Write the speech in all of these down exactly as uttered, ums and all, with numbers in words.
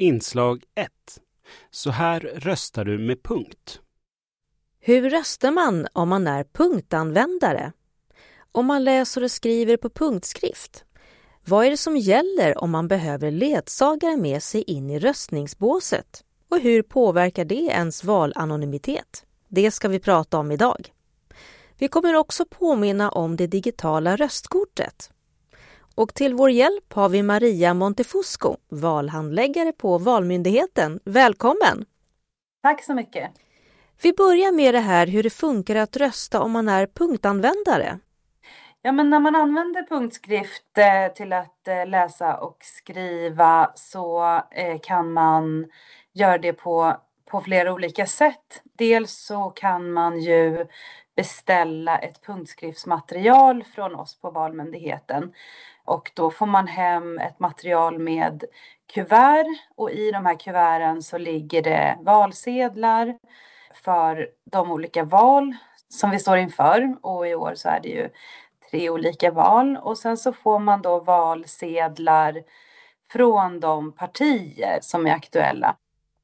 Inslag ett. Så här röstar du med punkt. Hur röstar man om man är punktanvändare? Om man läser och skriver på punktskrift? Vad är det som gäller om man behöver ledsagare med sig in i röstningsbåset? Och hur påverkar det ens valanonymitet? Det ska vi prata om idag. Vi kommer också påminna om det digitala röstkortet. Och till vår hjälp har vi Maria Montefusco, valhandläggare på Valmyndigheten. Välkommen! Tack så mycket. Vi börjar med det här hur det funkar att rösta om man är punktanvändare. Ja, men när man använder punktskrift eh, till att eh, läsa och skriva så eh, kan man göra det på, på flera olika sätt. Dels så kan man ju beställa ett punktskriftsmaterial från oss på Valmyndigheten. Och då får man hem ett material med kuvert och i de här kuverten så ligger det valsedlar för de olika val som vi står inför. Och i år så är det ju tre olika val. Och sen så får man då valsedlar från de partier som är aktuella.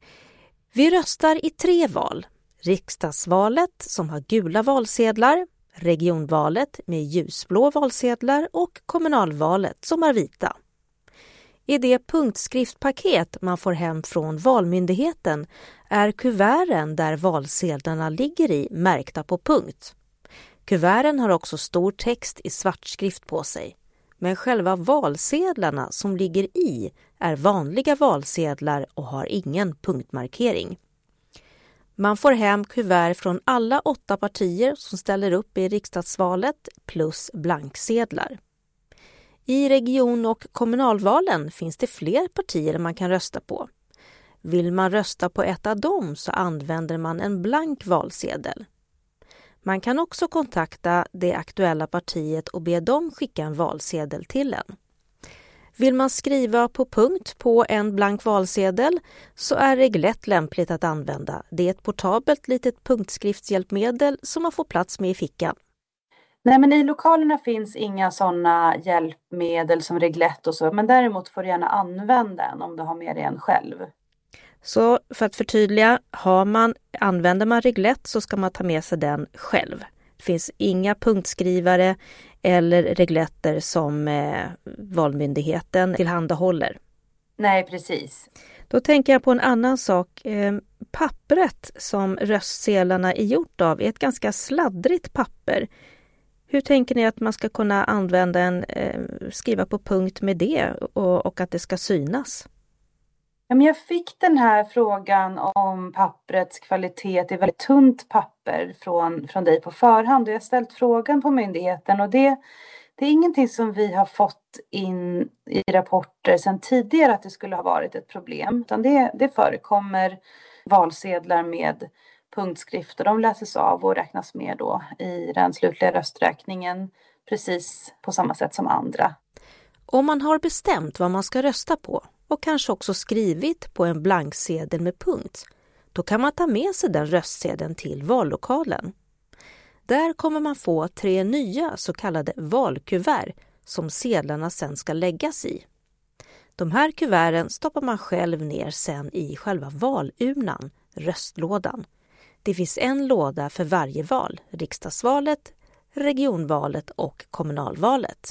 Vi röstar i tre val. Riksdagsvalet som har gula valsedlar, regionvalet med ljusblå valsedlar och kommunalvalet som har vita. I det punktskriftpaket man får hem från Valmyndigheten är kuverten där valsedlarna ligger i märkta på punkt. Kuverten har också stor text i svartskrift på sig, men själva valsedlarna som ligger i är vanliga valsedlar och har ingen punktmarkering. Man får hem kuvert från alla åtta partier som ställer upp i riksdagsvalet plus blanksedlar. I region- och kommunalvalen finns det fler partier man kan rösta på. Vill man rösta på ett av dem så använder man en blank valsedel. Man kan också kontakta det aktuella partiet och be dem skicka en valsedel till en. Vill man skriva på punkt på en blank valsedel så är Reglett lämpligt att använda. Det är ett portabelt litet punktskriftshjälpmedel som man får plats med i fickan. Nej, men i lokalerna finns inga sådana hjälpmedel som Reglett och så, men däremot får du gärna använda en om du har med dig en själv. Så för att förtydliga, har man, använder man Reglett så ska man ta med sig den själv. Det finns inga punktskrivare eller regletter som eh, Valmyndigheten tillhandahåller. Nej, precis. Då tänker jag på en annan sak. Eh, pappret som röstsedlarna är gjort av är ett ganska sladdrigt papper. Hur tänker ni att man ska kunna använda en, eh, skriva på punkt med det och, och att det ska synas? Ja, men jag fick den här frågan om papprets kvalitet i väldigt tunt papper från, från dig på förhand. Och jag har ställt frågan på myndigheten och det, det är ingenting som vi har fått in i rapporter sedan tidigare att det skulle ha varit ett problem. Utan det, det förekommer valsedlar med punktskrift och de läses av och räknas med då i den slutliga rösträkningen precis på samma sätt som andra. Om man har bestämt vad man ska rösta på och kanske också skrivit på en blanksedel med punkt, då kan man ta med sig den röstsedeln till vallokalen. Där kommer man få tre nya så kallade valkuvert som sedlarna sen ska läggas i. De här kuverten stoppar man själv ner sen i själva valurnan, röstlådan. Det finns en låda för varje val, riksdagsvalet, regionvalet och kommunalvalet.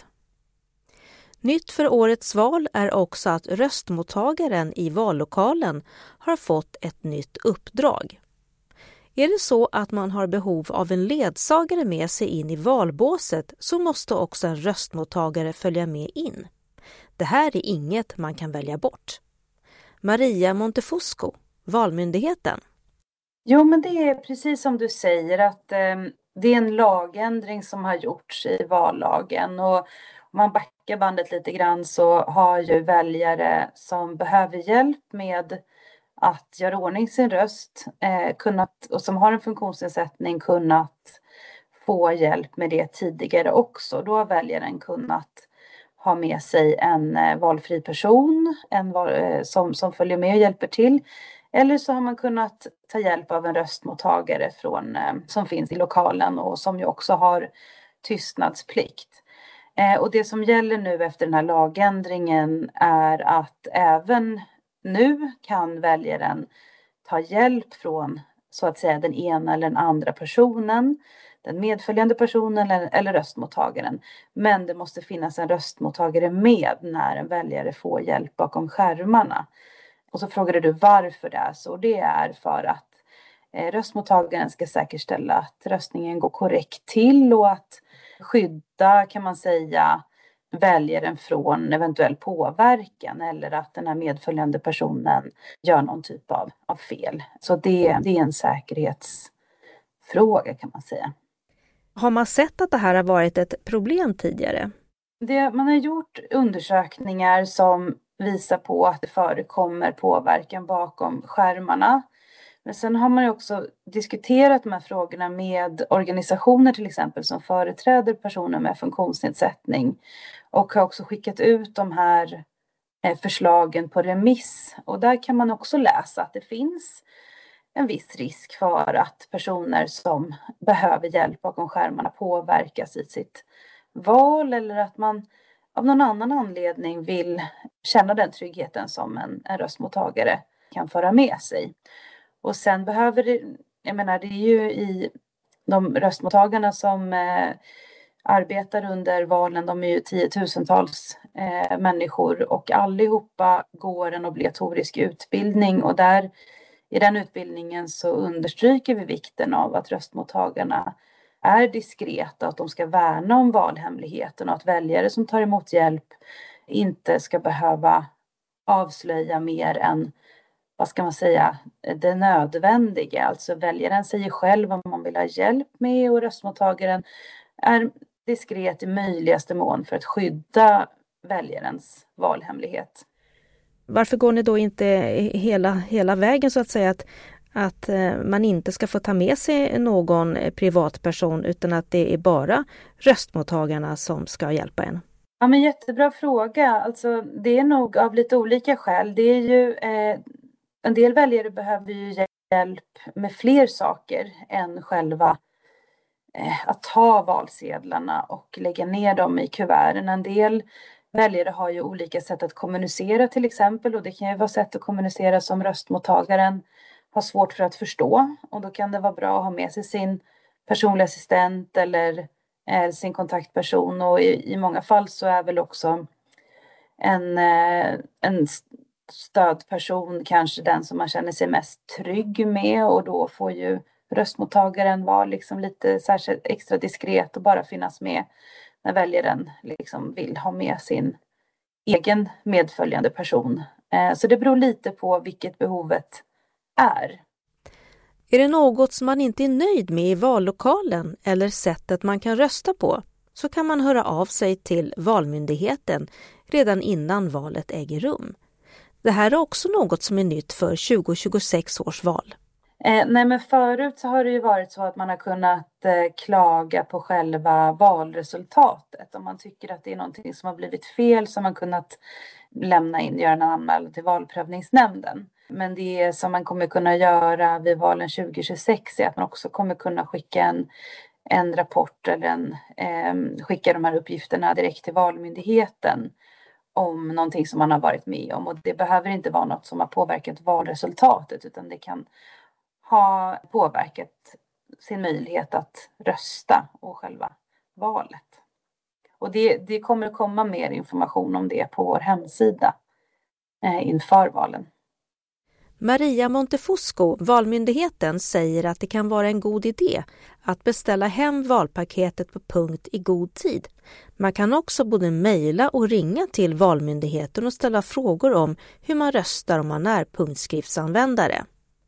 Nytt för årets val är också att röstmottagaren i vallokalen har fått ett nytt uppdrag. Är det så att man har behov av en ledsagare med sig in i valbåset så måste också en röstmottagare följa med in. Det här är inget man kan välja bort. Maria Montefusco, Valmyndigheten. Jo, men det är precis som du säger att eh, det är en lagändring som har gjorts i vallagen och om man backar bandet lite grann så har ju väljare som behöver hjälp med att göra ordning sin röst eh, kunnat, och som har en funktionsnedsättning kunnat få hjälp med det tidigare också. Då har väljaren kunnat ha med sig en eh, valfri person en val, eh, som, som följer med och hjälper till. Eller så har man kunnat ta hjälp av en röstmottagare från, eh, som finns i lokalen och som ju också har tystnadsplikt. Eh, och det som gäller nu efter den här lagändringen är att även nu kan väljaren ta hjälp från så att säga den ena eller den andra personen, den medföljande personen eller, eller röstmottagaren. Men det måste finnas en röstmottagare med när en väljare får hjälp bakom skärmarna. Och så frågade du varför det är så. Det är för att eh, röstmottagaren ska säkerställa att röstningen går korrekt till och att skydda, kan man säga, väljaren från eventuell påverkan eller att den här medföljande personen gör någon typ av, av fel. Så det, det är en säkerhetsfråga, kan man säga. Har man sett att det här har varit ett problem tidigare? Det, man har gjort undersökningar som visar på att det förekommer påverkan bakom skärmarna. Men sen har man ju också diskuterat de här frågorna med organisationer till exempel som företräder personer med funktionsnedsättning och har också skickat ut de här förslagen på remiss. Och där kan man också läsa att det finns en viss risk för att personer som behöver hjälp bakom skärmarna påverkas i sitt val eller att man av någon annan anledning vill känna den tryggheten som en, en röstmottagare kan föra med sig. Och sen behöver det, jag menar det är ju i de röstmottagarna som eh, arbetar under valen, de är ju tiotusentals eh, människor och allihopa går en obligatorisk utbildning och där i den utbildningen så understryker vi vikten av att röstmottagarna är diskreta, att de ska värna om valhemligheten och att väljare som tar emot hjälp inte ska behöva avslöja mer än, vad ska man säga, det nödvändiga. Alltså väljaren säger själv vad man vill ha hjälp med och röstmottagaren är diskret i möjligaste mån för att skydda väljarens valhemlighet. Varför går ni då inte hela, hela vägen så att säga att, att man inte ska få ta med sig någon privatperson utan att det är bara röstmottagarna som ska hjälpa en? Ja, men jättebra fråga. Alltså, det är nog av lite olika skäl. Det är ju, eh, en del väljare behöver ju hjälp med fler saker än själva eh, att ta valsedlarna och lägga ner dem i kuverten. En del väljare har ju olika sätt att kommunicera till exempel och det kan ju vara sätt att kommunicera som röstmottagaren har svårt för att förstå och då kan det vara bra att ha med sig sin personliga assistent eller eh, sin kontaktperson och i, i många fall så är väl också en, eh, en stödperson kanske den som man känner sig mest trygg med och då får ju röstmottagaren vara liksom lite särskilt extra diskret och bara finnas med när väljaren liksom vill ha med sin egen medföljande person. Så det beror lite på vilket behovet är. Är det något som man inte är nöjd med i vallokalen eller sättet man kan rösta på så kan man höra av sig till Valmyndigheten redan innan valet äger rum. Det här är också något som är nytt för tjugo tjugosex års val. Eh, nej men förut så har det ju varit så att man har kunnat eh, klaga på själva valresultatet. Om man tycker att det är någonting som har blivit fel så har man kunnat lämna in, göra en anmälan till valprövningsnämnden. Men det som man kommer kunna göra vid valen tjugo tjugosex är att man också kommer kunna skicka en, en rapport eller en, eh, skicka de här uppgifterna direkt till Valmyndigheten om någonting som man har varit med om. Och det behöver inte vara något som har påverkat valresultatet utan det kan ha påverkat sin möjlighet att rösta och själva valet. Och det, det kommer att komma mer information om det på vår hemsida eh, inför valen. Maria Montefusco, Valmyndigheten, säger att det kan vara en god idé att beställa hem valpaketet på punkt i god tid. Man kan också både mejla och ringa till Valmyndigheten och ställa frågor om hur man röstar om man är punktskriftsanvändare.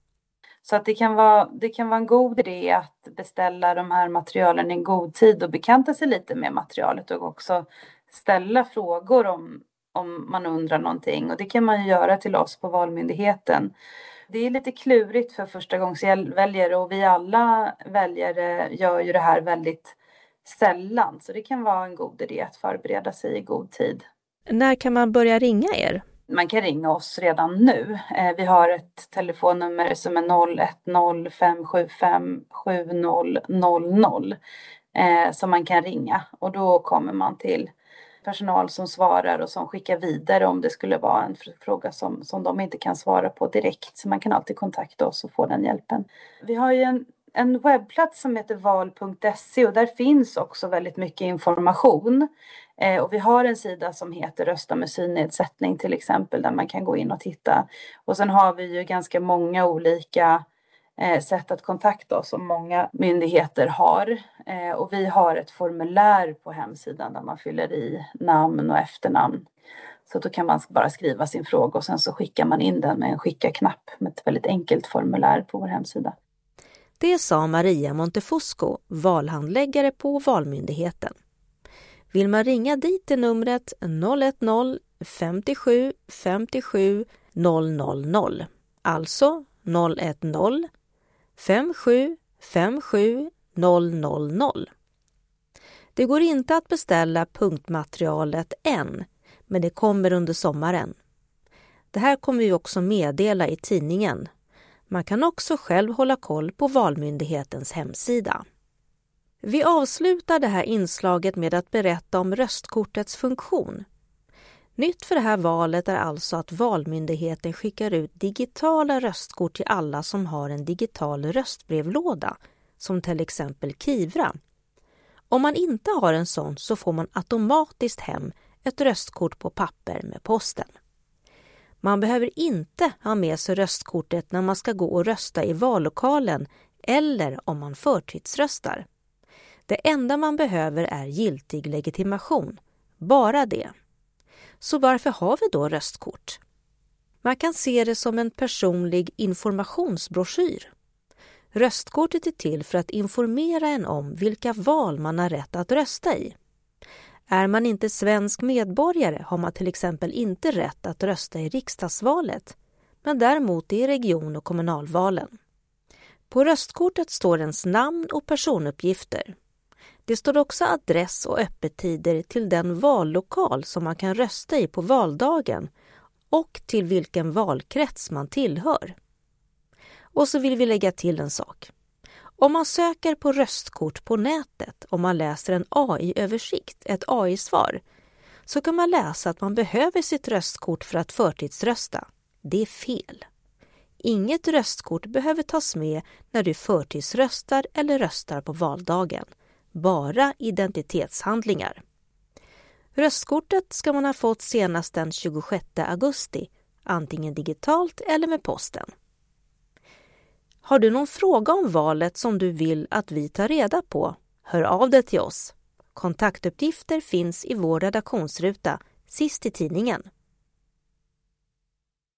Så att det kan vara, det kan vara en god idé att beställa de här materialen i god tid och bekanta sig lite med materialet och också ställa frågor om, om man undrar någonting. Och det kan man ju göra till oss på Valmyndigheten. Det är lite klurigt för förstagångsväljare och vi alla väljare gör ju det här väldigt sällan. Så det kan vara en god idé att förbereda sig i god tid. När kan man börja ringa er? Man kan ringa oss redan nu. Vi har ett telefonnummer som är noll ett noll fem sju fem sju noll noll noll som man kan ringa. Och då kommer man till personal som svarar och som skickar vidare om det skulle vara en fråga som, som de inte kan svara på direkt. Så man kan alltid kontakta oss och få den hjälpen. Vi har ju en, en webbplats som heter val punkt se och där finns också väldigt mycket information. Eh, och vi har en sida som heter Rösta med synnedsättning till exempel, där man kan gå in och titta. Och sen har vi ju ganska många olika eh, sätt att kontakta oss som många myndigheter har. Eh, och vi har ett formulär på hemsidan där man fyller i namn och efternamn. Så då kan man bara skriva sin fråga och sen så skickar man in den med en skicka-knapp med ett väldigt enkelt formulär på vår hemsida. Det sa Maria Montefusco, valhandläggare på Valmyndigheten. Vill man ringa dit till numret noll ett noll femtiosju femtiosju noll noll noll, alltså noll ett noll femtiosju femtiosju noll noll noll. Det går inte att beställa punktmaterialet än, men det kommer under sommaren. Det här kommer vi också meddela i tidningen. Man kan också själv hålla koll på Valmyndighetens hemsida. Vi avslutar det här inslaget med att berätta om röstkortets funktion. Nytt för det här valet är alltså att Valmyndigheten skickar ut digitala röstkort till alla som har en digital röstbrevlåda, som till exempel Kivra. Om man inte har en sån så får man automatiskt hem ett röstkort på papper med posten. Man behöver inte ha med sig röstkortet när man ska gå och rösta i vallokalen eller om man förtidsröstar. Det enda man behöver är giltig legitimation. Bara det. Så varför har vi då röstkort? Man kan se det som en personlig informationsbroschyr. Röstkortet är till för att informera en om vilka val man har rätt att rösta i. Är man inte svensk medborgare har man till exempel inte rätt att rösta i riksdagsvalet, men däremot i region- och kommunalvalen. På röstkortet står ens namn och personuppgifter. Det står också adress och öppettider till den vallokal som man kan rösta i på valdagen och till vilken valkrets man tillhör. Och så vill vi lägga till en sak. Om man söker på röstkort på nätet och man läser en A I-översikt, ett A I-svar, så kan man läsa att man behöver sitt röstkort för att förtidsrösta. Det är fel. Inget röstkort behöver tas med när du förtidsröstar eller röstar på valdagen. Bara identitetshandlingar. Röstkortet ska man ha fått senast den tjugosjätte augusti, antingen digitalt eller med posten. Har du någon fråga om valet som du vill att vi tar reda på? Hör av dig till oss. Kontaktuppgifter finns i vår redaktionsruta, sist i tidningen.